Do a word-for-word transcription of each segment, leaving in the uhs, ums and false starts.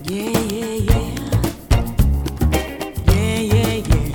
Yeah, yeah, yeah. Yeah, yeah, yeah.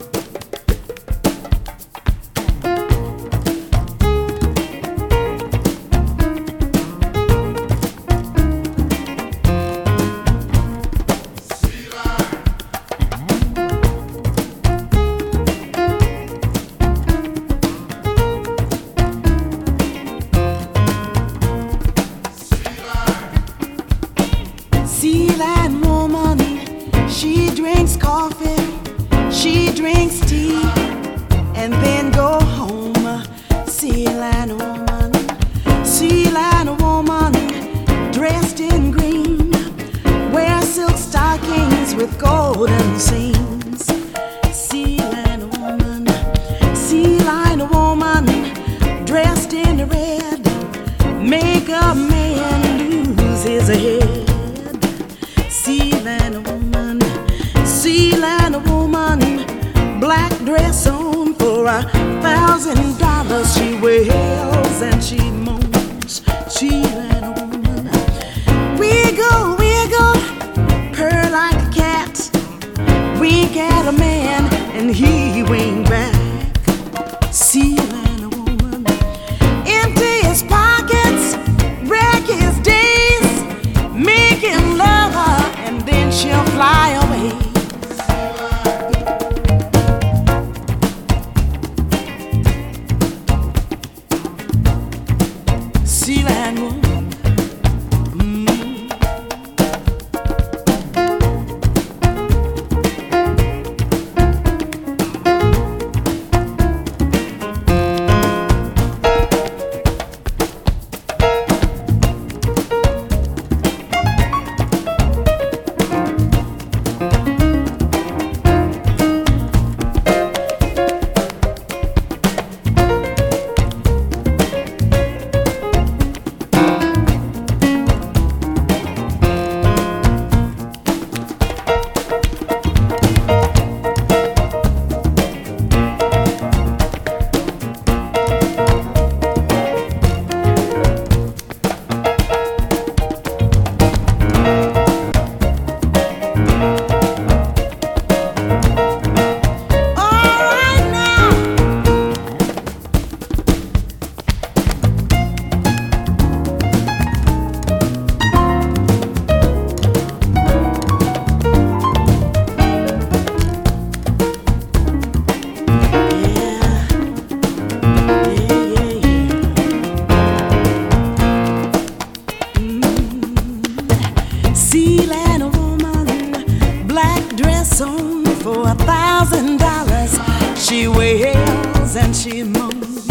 Sea Lion woman, she drinks coffee, she drinks tea, and then go home. Sea Lion woman, Sea Lion woman, dressed in green, wear silk stockings with golden seams. Sea Lion woman, Sea Lion woman, dressed in red, make a man lose his head. Sea Lion woman, Sea Lion woman, black dress on for a thousand dollars. She wails and she moans. Sea Lion woman, wiggle, wiggle, purr like a cat. Wink at a man and he wink back. Sea Lion woman, empty his pockets, wreck his days, making love and then she'll fly away. Sea Lion woman. Sea Lion woman, black dress on for a thousand dollars. She wails and she moans.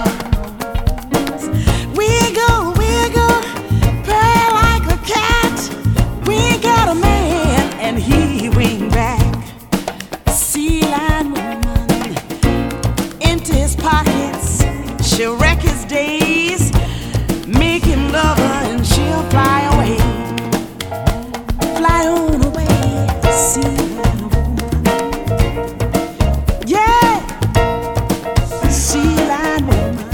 Wiggle, wiggle, purr like a cat. We got a man and he wink back. Sea Lion woman, empty his pockets, she'll wreck his days, make him love her and she'll fly away. Fly on away, Sea Lion woman. Yeah, Sea Lion woman,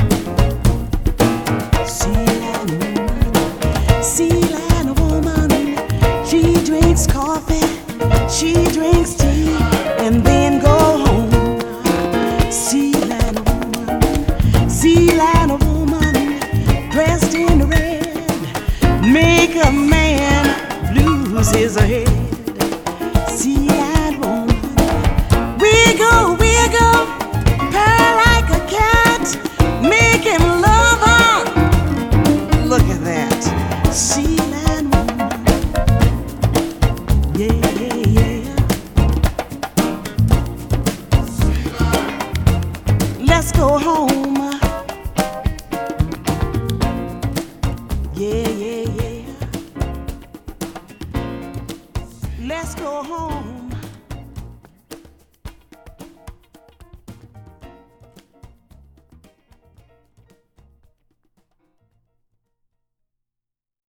Sea Lion woman, Sea Lion woman. She drinks coffee, she drinks tea, and then go home. Sea Lion woman, Sea Lion woman, dressed in red, make a man lose his head. Sea Lion woman, wiggle, wiggle, purr like a cat, make him love her. Look at that, Sea Lion woman. Yeah, yeah, yeah. Let's go home. Yeah, yeah, yeah. Let's go home.